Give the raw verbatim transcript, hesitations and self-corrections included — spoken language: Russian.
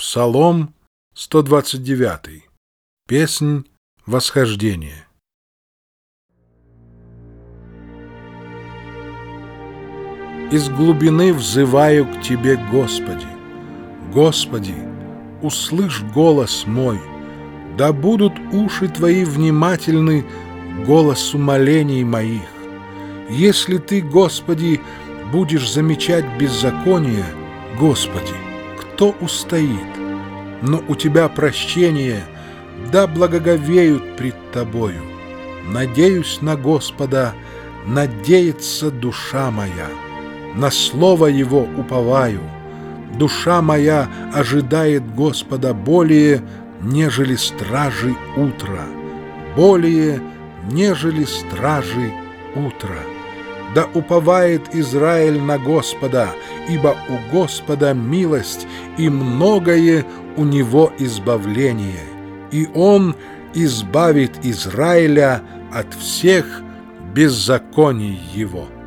Псалом сто двадцать девятый. Песнь восхождения. Из глубины взываю к Тебе, Господи. Господи, услышь голос мой, да будут уши Твои внимательны к голосу молений моих. Если Ты, Господи, будешь замечать беззаконие, Господи, кто устоит? Но у Тебя прощение, да благоговеют пред Тобою. Надеюсь на Господа, надеется душа моя, на слово Его уповаю. Душа моя ожидает Господа более, нежели стражи утра, более, нежели стражи утра. Да уповает Израиль на Господа, ибо у Господа милость, и многое у Него избавление, и Он избавит Израиля от всех беззаконий его.